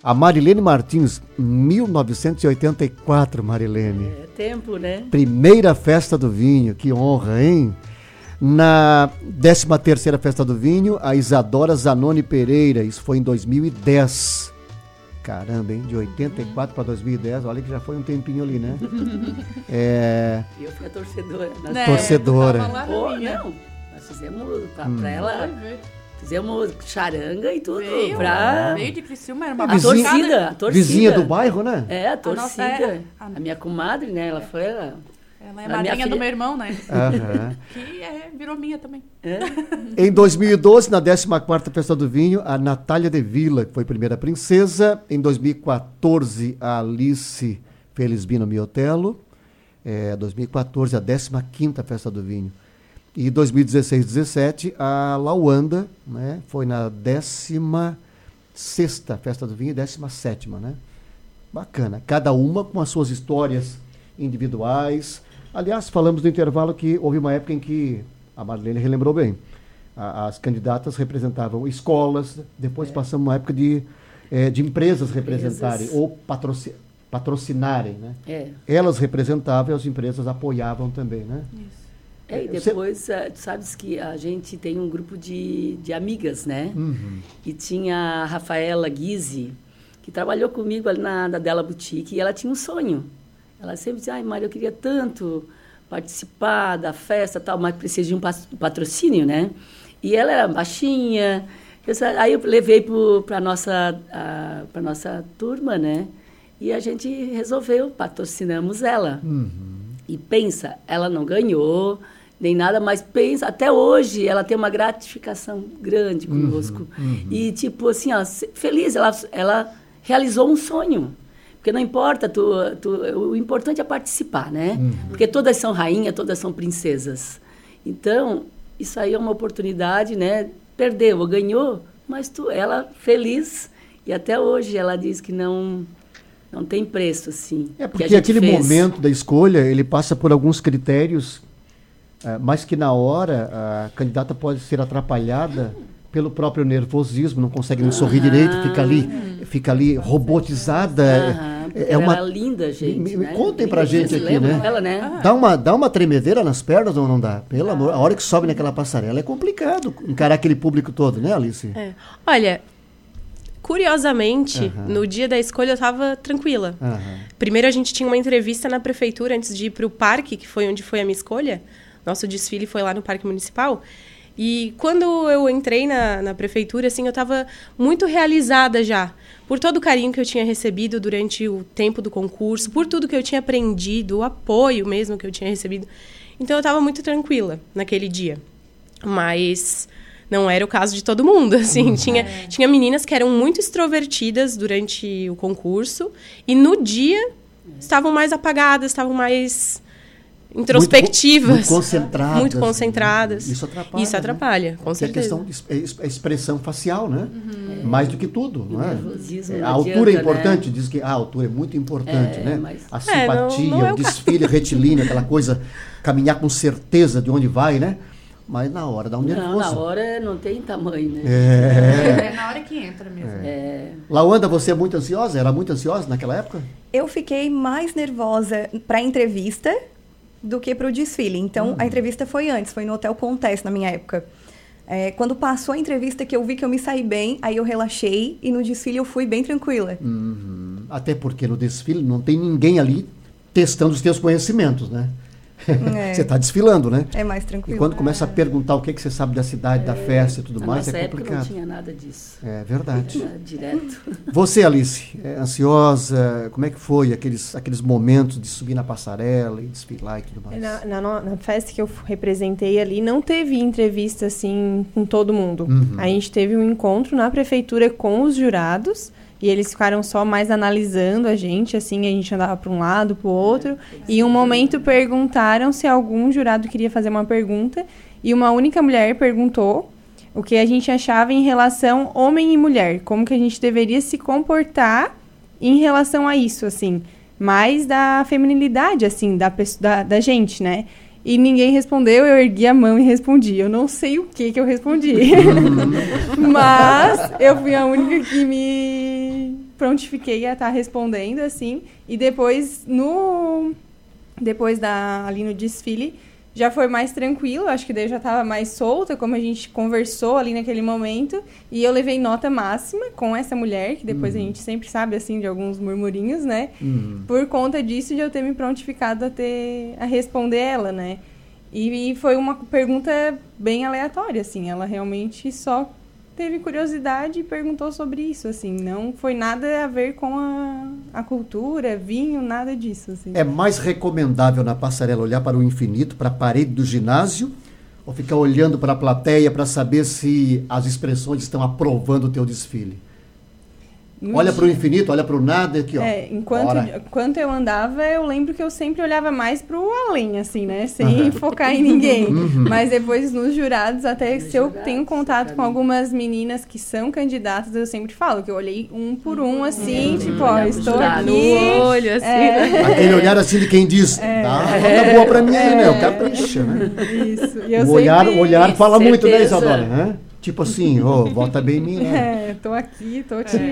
A Marilene Martins, 1984, Marilene. É tempo, né? Primeira festa do vinho, que honra, hein? Na 13ª Festa do Vinho, a Isadora Zanoni Pereira, isso foi em 2010. Caramba, hein? De 84 para 2010, olha que já foi um tempinho ali, né? Eu fui a torcedora. Torcedora. Não, nós fizemos pra ela... Fizemos charanga e tudo. Veio de Criciúma, era uma a torcida. Vizinha do bairro, né? A torcida. A minha comadre, né? Ela foi... Ela é madrinha do meu irmão, né? Que virou minha também. Em 2012, na 14ª Festa do Vinho, a Natália de Vila, que foi primeira princesa. Em 2014, a Alice Felisbino Miotelo. 2014, a 15ª Festa do Vinho. E 2016, 17, a Lauanda, né? Foi na 16ª Festa do Vinho e 17ª, né? Bacana. Cada uma com as suas histórias individuais. Aliás, falamos no intervalo que houve uma época em que, a Marlene relembrou bem, as candidatas representavam escolas, depois passamos uma época de empresas representarem ou patrocinarem, né? Elas representavam e as empresas apoiavam também, né? Isso. E depois, tu sabes que a gente tem um grupo de amigas, né? Uhum. E tinha a Rafaela Guise, que trabalhou comigo ali na Della Boutique, e ela tinha um sonho. Ela sempre dizia, ai, Maria, eu queria tanto participar da festa e tal, mas precisa de um patrocínio, né? E ela era baixinha. Aí eu levei para a nossa turma, né? E a gente resolveu, patrocinamos ela. Uhum. E pensa, ela não ganhou, nem nada, mas pensa, até hoje ela tem uma gratificação grande conosco. E tipo assim, ó, feliz, ela realizou um sonho. Porque não importa, o importante é participar, né? Porque todas são rainhas, todas são princesas. Então, isso aí é uma oportunidade, né? Perdeu ou ganhou, mas ela feliz. E até hoje ela diz que não tem preço, assim. Porque aquele momento da escolha, ele passa por alguns critérios, mas que na hora a candidata pode ser atrapalhada pelo próprio nervosismo, não consegue nem sorrir direito, fica ali robotizada. Ela é linda, gente. Né? Contem pra gente aqui, né? Ela, né? Dá uma tremedeira nas pernas ou não dá? Pelo amor, a hora que sobe naquela passarela é complicado encarar aquele público todo, né, Alice? Olha, curiosamente, no dia da escolha eu estava tranquila. Primeiro a gente tinha uma entrevista na prefeitura antes de ir para o parque, que foi onde foi a minha escolha. Nosso desfile foi lá no Parque Municipal. E quando eu entrei na prefeitura, assim, eu estava muito realizada já. Por todo o carinho que eu tinha recebido durante o tempo do concurso, por tudo que eu tinha aprendido, o apoio mesmo que eu tinha recebido. Então eu estava muito tranquila naquele dia. Mas não era o caso de todo mundo, assim. Tinha meninas que eram muito extrovertidas durante o concurso e no dia estavam mais apagadas, estavam mais introspectivas. Muito concentradas. Isso atrapalha, com certeza. É questão de expressão facial, né? Mais do que tudo, não é? A altura altura é importante, diz que a altura é muito importante, né? A simpatia, não é o desfile retilíneo, aquela coisa, caminhar com certeza de onde vai, né? Mas na hora dá um nervoso. Não, na hora não tem tamanho, né? É na hora que entra mesmo. Lauanda, você é muito ansiosa? Era muito ansiosa naquela época? Eu fiquei mais nervosa para a entrevista do que para o desfile. Então, a entrevista foi antes, foi no Hotel Contesse, na minha época. Quando passou a entrevista, que eu vi que eu me saí bem, aí eu relaxei e no desfile eu fui bem tranquila. Até porque no desfile não tem ninguém ali testando os teus conhecimentos, né? Você está desfilando, né? É mais tranquilo. E quando começa a perguntar o que você sabe da cidade, da festa e tudo mais, é complicado. Não tinha nada disso. É verdade. Era direto. Você, Alice, ansiosa? Como é que foi aqueles momentos de subir na passarela e desfilar e tudo mais? Na festa que eu representei ali, não teve entrevista, assim, com todo mundo. A gente teve um encontro na prefeitura com os jurados. E eles ficaram só mais analisando a gente, assim, a gente andava para um lado, para o outro. E em um momento perguntaram se algum jurado queria fazer uma pergunta. E uma única mulher perguntou o que a gente achava em relação homem e mulher. Como que a gente deveria se comportar em relação a isso, assim. Mais da feminilidade, assim, da gente, né? E ninguém respondeu, eu ergui a mão e respondi. Eu não sei o que eu respondi. Mas eu fui a única que me prontifiquei a estar respondendo, assim, e depois ali no desfile, já foi mais tranquilo, acho que daí eu já estava mais solta, como a gente conversou ali naquele momento, e eu levei nota máxima com essa mulher, que depois a gente sempre sabe, assim, de alguns murmurinhos, né? Por conta disso, de eu ter me prontificado a responder ela, né? E foi uma pergunta bem aleatória, assim, ela realmente só teve curiosidade e perguntou sobre isso, assim, não foi nada a ver com a cultura, vinho, nada disso, assim. É mais recomendável na passarela olhar para o infinito, para a parede do ginásio, ou ficar olhando para a plateia para saber se as expressões estão aprovando o teu desfile? Olha para o infinito, olha para o nada, aqui, ó. Enquanto eu andava, eu lembro que eu sempre olhava mais para o além, assim, né? Sem focar em ninguém. Mas depois, nos jurados, até se eu tenho contato com algumas meninas que são candidatas, eu sempre falo que eu olhei um por um, assim, tipo, ó, estou aqui. No olho, assim. Aquele olhar assim de quem diz, tá boa para mim aí, né? O capricha, né? Isso. E eu o olhar fala muito, né, Isadora? Né? Tipo assim, volta bem em mim, né? Tô aqui, tô te...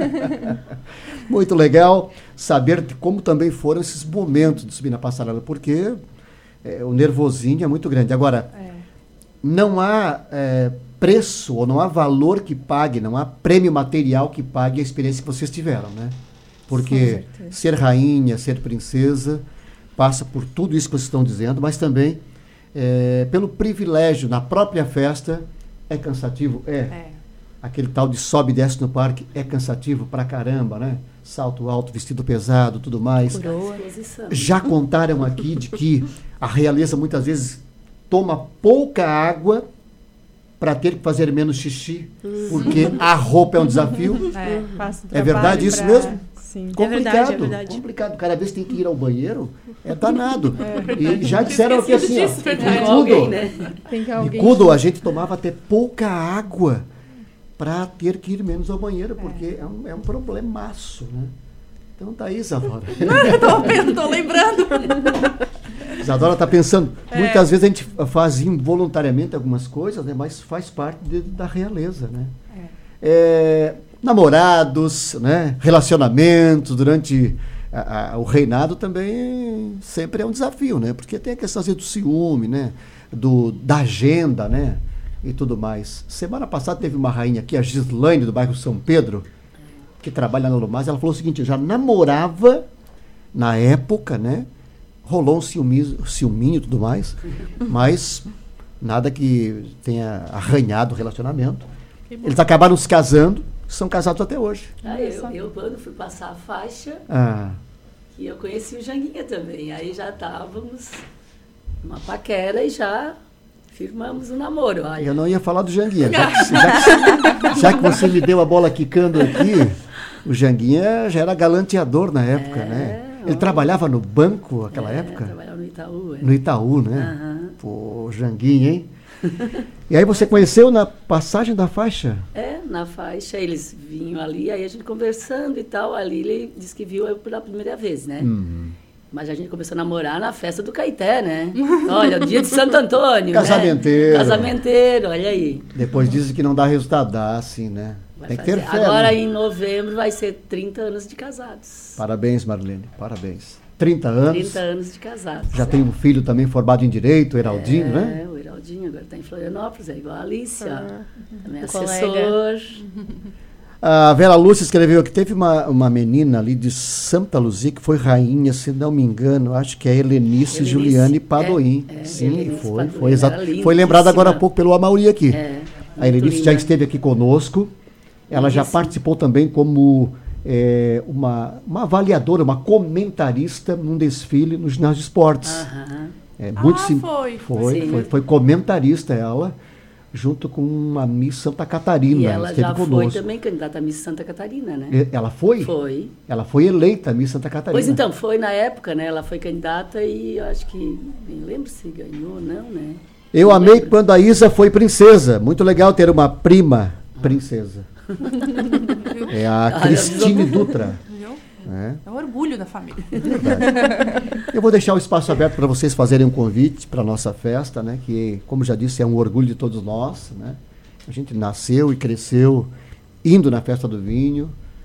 Muito legal saber como também foram esses momentos de subir na passarela, porque o nervosinho é muito grande. Agora, não há preço ou não há valor que pague, não há prêmio material que pague a experiência que vocês tiveram, né? Porque ser rainha, ser princesa, passa por tudo isso que vocês estão dizendo, mas também pelo privilégio na própria festa. É cansativo? Aquele tal de sobe e desce no parque é cansativo pra caramba, né? Salto alto, vestido pesado, tudo mais. Já contaram aqui de que a realeza muitas vezes toma pouca água para ter que fazer menos xixi, porque a roupa é um desafio. É verdade isso mesmo? Sim. Complicado, é verdade. complicado. Cada vez que tem que ir ao banheiro, é danado. E já disseram aqui assim, em Cudo a gente tomava até pouca água para ter que ir menos ao banheiro, porque é um problemaço, né? Então tá aí, Isadora. Tô lembrando. Isadora está pensando. Muitas vezes a gente faz involuntariamente algumas coisas, né? Mas faz parte da realeza, né? Namorados, né? Relacionamentos durante o reinado também sempre é um desafio, né? Porque tem a questão do ciúme, né? Da agenda, né? E tudo mais. Semana passada teve uma rainha aqui, a Gislaine, do bairro São Pedro, que trabalha na Lumaz. Ela falou o seguinte: já namorava na época, né? Rolou um ciúminho e tudo mais, mas nada que tenha arranhado o relacionamento. Eles acabaram se casando, são casados até hoje. Eu quando fui passar a faixa, que eu conheci o Janguinha também. Aí já estávamos numa paquera e já firmamos um namoro. Olha. Eu não ia falar do Janguinha. Já que você me deu a bola quicando aqui, o Janguinha já era galanteador na época, né? Ele trabalhava no banco naquela época? Trabalhava no Itaú. No Itaú, né? Pô, Janguinha, hein? E aí você conheceu na passagem da faixa? Na faixa, eles vinham ali, aí a gente conversando e tal, ali ele disse que viu eu pela primeira vez, né? Mas a gente começou a namorar na festa do Caeté, né? Olha, o dia de Santo Antônio, Casamenteiro. Né? Casamenteiro, olha aí. Depois dizem que não dá resultado, dá sim, né? Tem que ter fé. Agora, né? Em novembro, vai ser 30 anos de casados. Parabéns, Marlene, parabés. 30 anos. 30 anos de casados. Já tem um filho também formado em Direito, o Heraldinho, né? O Heraldinho agora está em Florianópolis, é igual a Alicia, também assessor. Colega. A Vera Lúcia escreveu que teve uma menina ali de Santa Luzia que foi rainha, se não me engano, acho que é Helenice Juliane Padoim. Sim, Helenice foi Padoim, exato. Foi lembrada agora há pouco pelo Amauri aqui. A Helenice já esteve aqui conosco. Ela já participou também como uma avaliadora, uma comentarista num desfile no ginásio de esportes. Muito foi comentarista ela, junto com a Miss Santa Catarina. E ela já foi também candidata a Miss Santa Catarina, né? Ela foi? Foi. Ela foi eleita Miss Santa Catarina. Pois então, foi na época, né? Ela foi candidata e eu acho que, nem lembro se ganhou, não, né? Eu amei quando a Isa foi princesa. Muito legal ter uma prima princesa. É a Cristine Dutra. É um orgulho da família. Eu vou deixar o espaço aberto para vocês fazerem um convite para a nossa festa, né? Que, como já disse, é um orgulho de todos nós, né? A gente nasceu e cresceu indo na festa do vinho,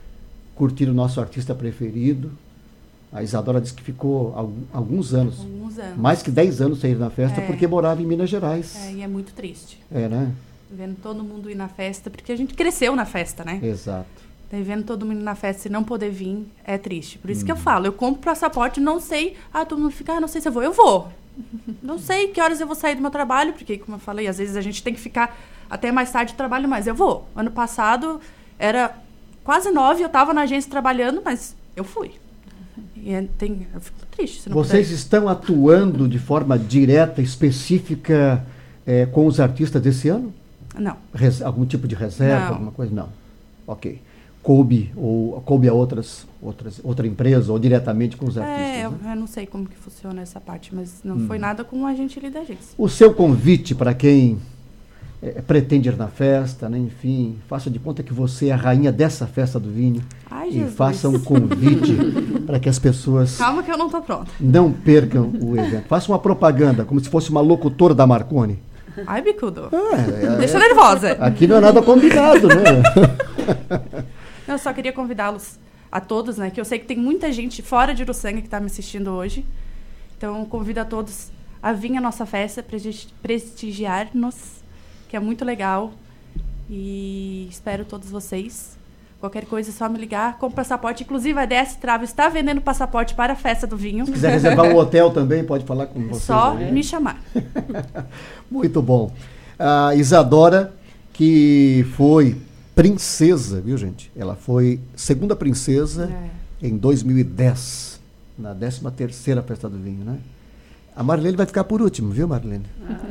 curtir o nosso artista preferido. A Isadora disse que ficou alguns anos. Mais que 10 anos sem ir na festa, porque morava em Minas Gerais. E é muito triste. Né? Vendo todo mundo ir na festa, porque a gente cresceu na festa, né? Exato. Daí vendo todo mundo na festa e não poder vir, é triste. Por isso que eu falo, eu compro passaporte, não sei... todo mundo fica, não sei se eu vou. Eu vou. Não sei que horas eu vou sair do meu trabalho, porque, como eu falei, às vezes a gente tem que ficar até mais tarde de trabalho, mas eu vou. Ano passado, era quase 9, eu estava na agência trabalhando, mas eu fui. E eu fico triste se não Vocês puder. Estão atuando de forma direta, específica, com os artistas desse ano? Não. Algum tipo de reserva, Não. alguma coisa? Não. Ok. Coube a outra empresa ou diretamente com os artistas? Eu não sei como que funciona essa parte, mas não foi nada com a gente ali da agência. O seu convite para quem pretende ir na festa, né? Enfim, faça de conta que você é a rainha dessa festa do vinho. Ai, e Jesus. faça um convite para que as pessoas Calma que eu não tô pronta. não percam o evento. Faça uma propaganda, como se fosse uma locutora da Marconi. Ai, bicudo. Deixa nervosa. Aqui não é nada combinado, né? Eu só queria convidá-los a todos, né? Que eu sei que tem muita gente fora de Uruçanga que está me assistindo hoje. Então, convido a todos a vir à nossa festa, prestigiar-nos, que é muito legal. E espero todos vocês. Qualquer coisa é só me ligar. Compre passaporte. Inclusive, a DS Travel está vendendo passaporte para a festa do vinho. Se quiser reservar um hotel também, pode falar com vocês. Só aí. me chamar. Muito bom. A Isadora, que foi princesa, viu, gente? Ela foi segunda princesa em 2010, na 13ª Festa do Vinho, né? A Marlene vai ficar por último, viu, Marlene?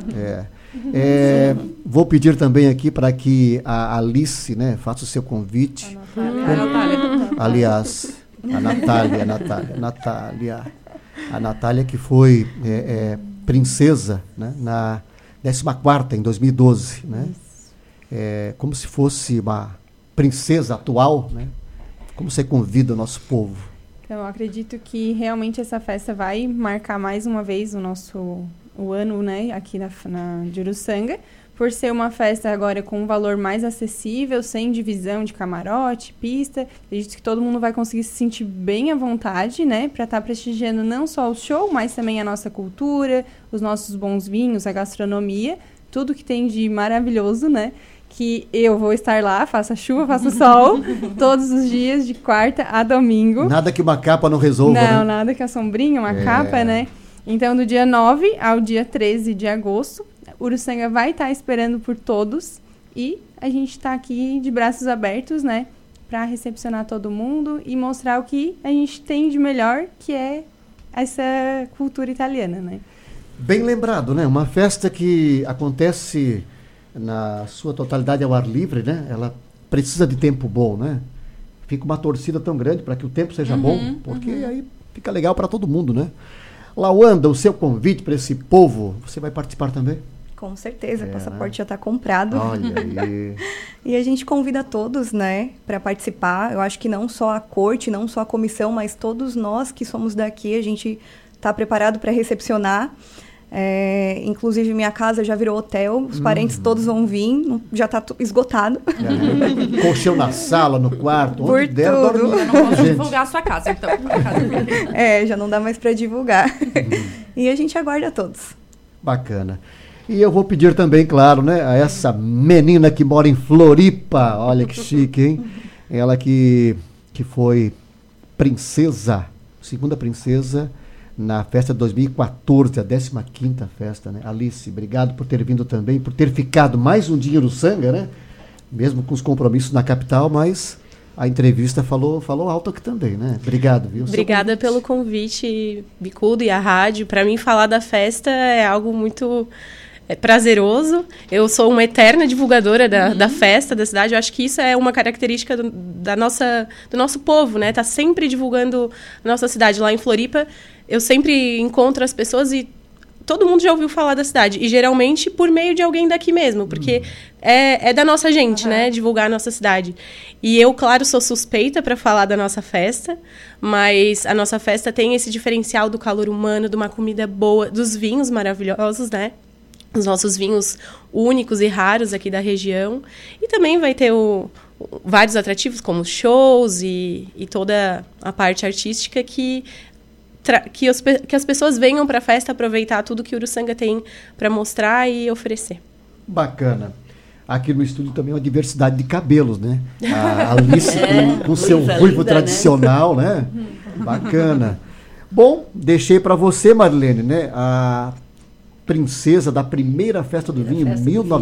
Vou pedir também aqui para que a Alice, né, faça o seu convite. Aliás, a Natália que foi princesa, né, na 14ª, em 2012, né? Como se fosse uma princesa atual, né? Como você convida o nosso povo? Então, eu acredito que realmente essa festa vai marcar mais uma vez o ano, né, aqui de Uruçanga, por ser uma festa agora com um valor mais acessível, sem divisão de camarote, pista. Acredito que todo mundo vai conseguir se sentir bem à vontade, né, para estar prestigiando não só o show, mas também a nossa cultura, os nossos bons vinhos, a gastronomia, tudo que tem de maravilhoso, né, que eu vou estar lá, faça chuva, faça sol, todos os dias, de quarta a domingo. Nada que uma capa não resolva, Não, né? nada que a sombrinha, uma capa, né? Então, do dia 9 ao dia 13 de agosto, Uruçanga vai estar esperando por todos e a gente está aqui de braços abertos, né? Para recepcionar todo mundo e mostrar o que a gente tem de melhor, que é essa cultura italiana, né? Bem lembrado, né? Uma festa que acontece na sua totalidade ao ar livre, né? Ela precisa de tempo bom, né? Fica uma torcida tão grande para que o tempo seja bom, porque aí fica legal para todo mundo, né? Lawanda, o seu convite para esse povo, você vai participar também? Com certeza, o passaporte já está comprado. Olha aí. E a gente convida todos, né, para participar. Eu acho que não só a corte, não só a comissão, mas todos nós que somos daqui, a gente está preparado para recepcionar. Inclusive, minha casa já virou hotel, os parentes todos vão vir, já está esgotado. Colchão na sala, no quarto, Por onde der, tudo. dorme. Eu não posso divulgar a sua casa, então. Já não dá mais para divulgar. E a gente aguarda todos. Bacana. E eu vou pedir também, claro, né, a essa menina que mora em Floripa, olha que chique, hein? Ela que foi princesa, segunda princesa, na festa de 2014, a 15ª festa, né? Alice, obrigado por ter vindo também, por ter ficado mais um dia em Uruçanga, né? Mesmo com os compromissos na capital, mas a entrevista falou alto aqui também, né? Obrigado, viu? Obrigada pelo convite, Bicudo, e a rádio. Para mim, falar da festa é algo muito prazeroso. Eu sou uma eterna divulgadora da festa, da cidade. Eu acho que isso é uma característica do nosso povo, né? Tá sempre divulgando a nossa cidade. Lá em Floripa, eu sempre encontro as pessoas e todo mundo já ouviu falar da cidade. E geralmente por meio de alguém daqui mesmo, porque é da nossa gente, né? Divulgar a nossa cidade. E eu, claro, sou suspeita para falar da nossa festa, mas a nossa festa tem esse diferencial do calor humano, de uma comida boa, dos vinhos maravilhosos, né? Os nossos vinhos únicos e raros aqui da região. E também vai ter o vários atrativos, como shows e toda a parte artística que as pessoas venham para a festa aproveitar tudo que Uruçanga tem para mostrar e oferecer. Bacana. Aqui no estúdio também é uma diversidade de cabelos, né? A Alice com seu ruivo tradicional, né? Bacana. Bom, deixei para você, Marilene, né? A princesa da primeira festa do vinho,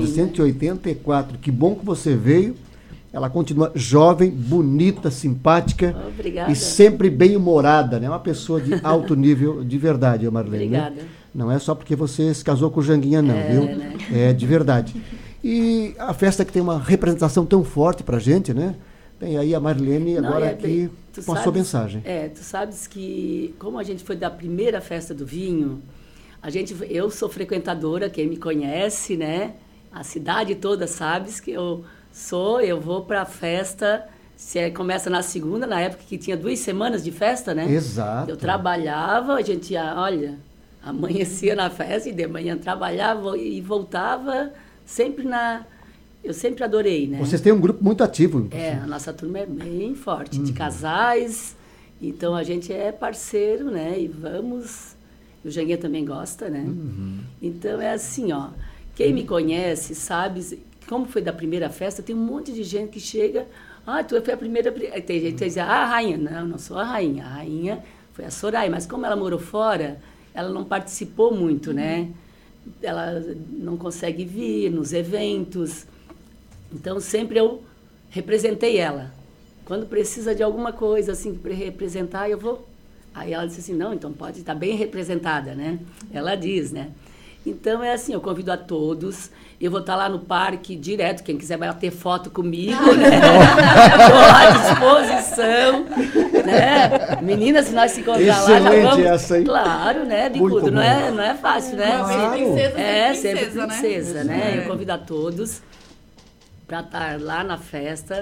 1984. Que bom que você veio. Ela continua jovem, bonita, simpática. Obrigada. E sempre bem-humorada, né? Uma pessoa de alto nível, de verdade, Marilene. Obrigada. Né? Não é só porque você se casou com o Janguinha, não, viu? Né? É de verdade. E a festa que tem uma representação tão forte pra gente, né? Tem aí a Marilene agora aqui com a sua mensagem. Tu sabes que, como a gente foi da primeira festa do vinho, eu sou frequentadora, quem me conhece, né? A cidade toda sabe que eu vou para a festa, começa na segunda, na época que tinha 2 semanas de festa, né? Exato. Eu trabalhava, a gente amanhecia na festa e de manhã trabalhava e voltava sempre eu sempre adorei, né? Vocês têm um grupo muito ativo. A nossa turma é bem forte, de casais, então a gente é parceiro, né? E vamos... O Janguinha também gosta, né? Então é assim, ó, quem me conhece sabe, como foi da primeira festa, tem um monte de gente que chega, tu foi a primeira... Tem gente que diz, a rainha. Não sou a rainha foi a Soraya, mas como ela morou fora, ela não participou muito, né? Ela não consegue vir nos eventos, então sempre eu representei ela. Quando precisa de alguma coisa assim para representar, eu vou. Aí ela disse assim, não, então pode estar bem representada, né? Ela diz, né? Então é assim, eu convido a todos, eu vou estar lá no parque direto, quem quiser vai ter foto comigo, né? Estou à disposição, né? Meninas, se nós se encontrar lá, já vamos... Essa, hein? Claro, né, Bicudo? Não é fácil, né? Claro. Sempre princesa, né? É. Eu convido a todos para estar lá na festa.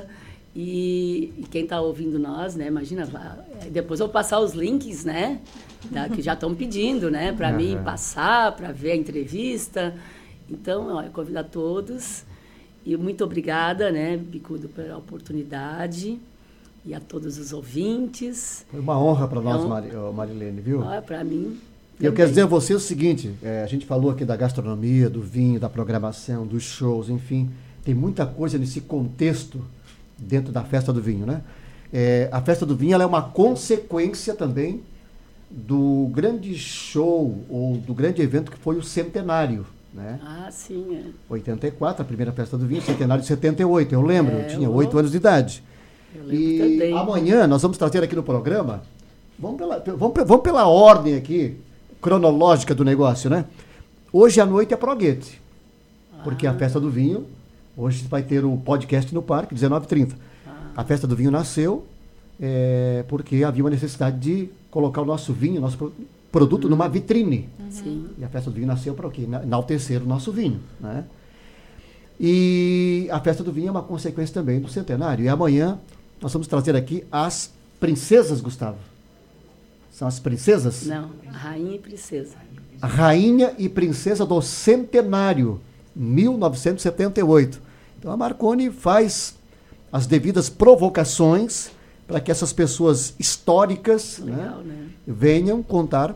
E quem está ouvindo nós, né? Imagina, depois eu vou passar os links, né? Que já estão pedindo, né? Para mim passar, para ver a entrevista. Então, eu convido a todos. E muito obrigada, né, Bicudo, pela oportunidade. E a todos os ouvintes. Foi uma honra para nós, Marilene, viu? Para mim. Eu quero dizer a você o seguinte, a gente falou aqui da gastronomia, do vinho, da programação, dos shows, enfim. Tem muita coisa nesse contexto dentro da festa do vinho, né? A festa do vinho ela é uma consequência também do grande show ou do grande evento que foi o centenário, né? Sim, 84, a primeira festa do vinho, centenário de 78, eu lembro, eu tinha 8 anos de idade. Eu lembro também. Amanhã nós vamos trazer aqui no programa, vamos pela ordem aqui, cronológica do negócio, né? Hoje à noite é Proguete, porque a festa do vinho, hoje vai ter o podcast no parque, 19h30. A festa do vinho nasceu porque havia uma necessidade de colocar o nosso vinho, nosso produto numa vitrine. Sim. E a festa do vinho nasceu para o quê? Enaltecer o nosso vinho, né? E a festa do vinho é uma consequência também do centenário. E amanhã nós vamos trazer aqui as princesas, Gustavo. São as princesas? Não, rainha e princesa. A rainha e princesa do centenário, 1978. Então a Marconi faz as devidas provocações para que essas pessoas históricas, Legal, né, venham contar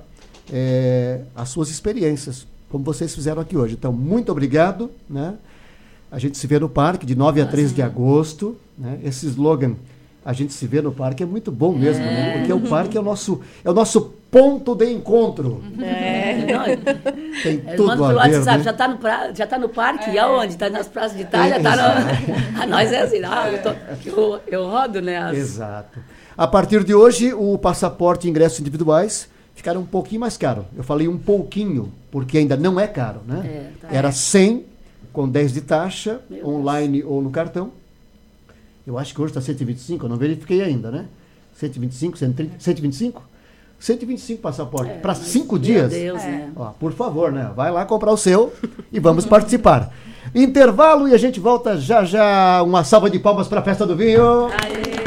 as suas experiências, como vocês fizeram aqui hoje. Então, muito obrigado, né? A gente se vê no parque de 9 a 13 de agosto, né? Esse slogan, a gente se vê no parque, é muito bom mesmo, né? Porque o parque é o nosso ponto de encontro. Tem tudo a ver, WhatsApp, né? já tá no parque, e aonde? Está nas praças de Itália, a nós é assim, eu rodo, né? Exato. A partir de hoje, o passaporte e ingressos individuais ficaram um pouquinho mais caro. Eu falei um pouquinho, porque ainda não é caro, né? Era 100 com 10 de taxa, online ou no cartão. Eu acho que hoje está 125, eu não verifiquei ainda, né? 125, 130, 125? 125 passaporte para 5 dias. Meu Deus, né? Ó, por favor, né? Vai lá comprar o seu e vamos participar. Intervalo e a gente volta já já. Uma salva de palmas para a festa do vinho. Aê.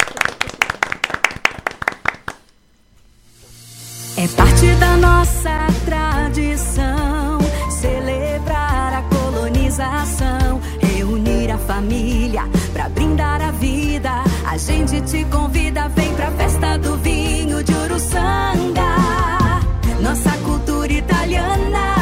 É parte da nossa tradição celebrar a colonização, reunir a família pra brindar a vida. A gente te convida, vem pra festa do vinho de Uruçanga. Nossa cultura italiana,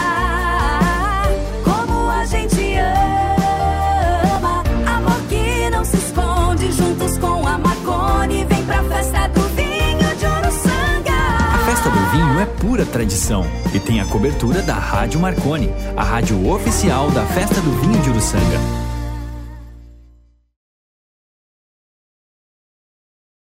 como a gente ama. Amor que não se esconde, juntos com a Marconi. Vem pra festa do vinho de Uruçanga. A festa do vinho é pura tradição e tem a cobertura da Rádio Marconi, a rádio oficial da festa do vinho de Uruçanga.